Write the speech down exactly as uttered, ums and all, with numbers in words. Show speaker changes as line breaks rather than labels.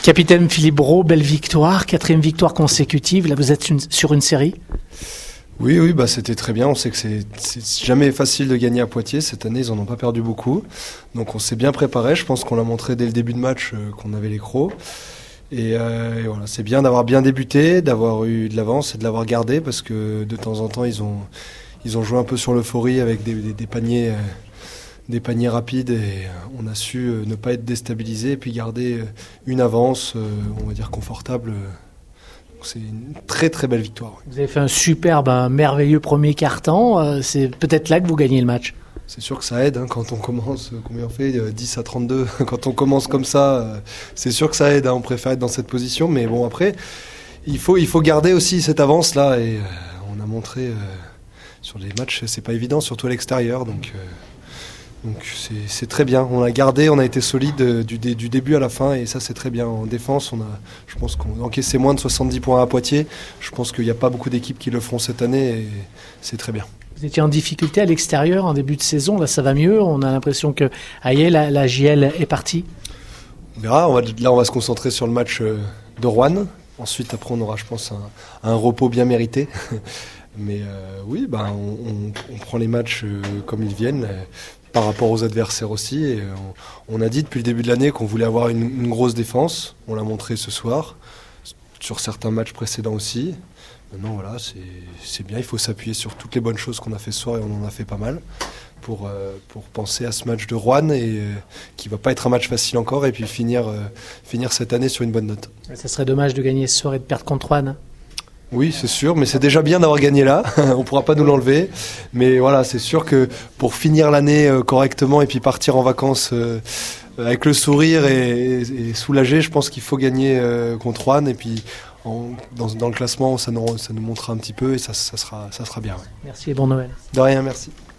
Capitaine Philippe Brault, belle victoire, quatrième victoire consécutive. Là, vous êtes une, sur une série.
Oui, oui, bah c'était très bien. On sait que c'est, c'est jamais facile de gagner à Poitiers. Cette année, ils en ont pas perdu beaucoup. Donc, on s'est bien préparé. Je pense qu'on l'a montré dès le début de match euh, qu'on avait les crocs. Et, euh, et voilà, c'est bien d'avoir bien débuté, d'avoir eu de l'avance et de l'avoir gardé parce que de temps en temps, ils ont, ils ont joué un peu sur l'euphorie avec des, des, des paniers. Euh, des paniers rapides et on a su ne pas être déstabilisé et puis garder une avance, on va dire confortable. Donc c'est une très très belle victoire.
Vous avez fait un superbe, un merveilleux premier quart-temps. C'est peut-être là que vous gagnez le match.
C'est sûr que ça aide hein, quand on commence, combien on fait, dix à trente-deux, quand on commence comme ça, c'est sûr que ça aide, hein, on préfère être dans cette position, mais bon après, il faut, il faut garder aussi cette avance-là et on a montré euh, sur les matchs, c'est pas évident, surtout à l'extérieur, donc... Euh, Donc c'est, c'est très bien, on a gardé, on a été solide du, du début à la fin et ça c'est très bien. En défense, on a, je pense qu'on a encaissé moins de soixante-dix points à Poitiers. Je pense qu'il n'y a pas beaucoup d'équipes qui le feront cette année et c'est très bien.
Vous étiez en difficulté à l'extérieur en début de saison, là ça va mieux, on a l'impression que Aïe, la, la J L est partie.
On verra, on va, là on va se concentrer sur le match de Roanne. Ensuite après on aura je pense un, un repos bien mérité. Mais euh, oui, bah, on, on, on prend les matchs euh, comme ils viennent. Euh, par rapport aux adversaires aussi. Et on, on a dit depuis le début de l'année qu'on voulait avoir une, une grosse défense. On l'a montré ce soir, sur certains matchs précédents aussi. Maintenant, voilà, c'est, c'est bien. Il faut s'appuyer sur toutes les bonnes choses qu'on a fait ce soir et on en a fait pas mal pour, euh, pour penser à ce match de Roanne et euh, qui va pas être un match facile encore et puis finir, euh, finir cette année sur une bonne note.
Ça serait dommage de gagner ce soir et de perdre contre Roanne.
Oui, c'est sûr, mais c'est déjà bien d'avoir gagné là. On ne pourra pas nous l'enlever. Mais voilà, c'est sûr que pour finir l'année euh, correctement et puis partir en vacances euh, avec le sourire et, et, et soulagé, je pense qu'il faut gagner euh, contre Roanne. Et puis en, dans, dans le classement, ça nous, ça nous montrera un petit peu et ça, ça, sera, ça sera bien. Ouais.
Merci et bon Noël.
De rien, merci.